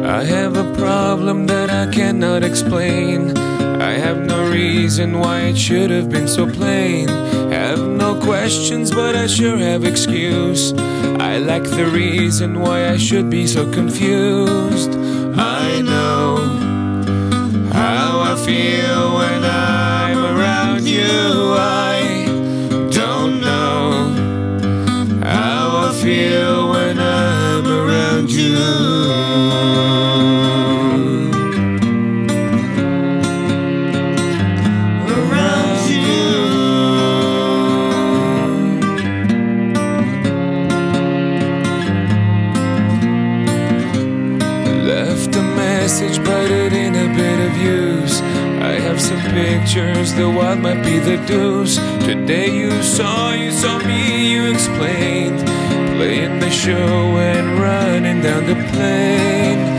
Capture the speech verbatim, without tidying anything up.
I have a problem that I cannot explain. I have no reason why it should have been so plain. Have no questions, but I sure have excuse. I lack the reason why I should be so confused. I know how I feel when I'm around you. I don't know how I feel when I'm around you. Left a message, but it ain't a bit of use. I have some pictures, the wild might be the deuce. Today you saw, you saw me, you explained. Playing the show and running down the plane.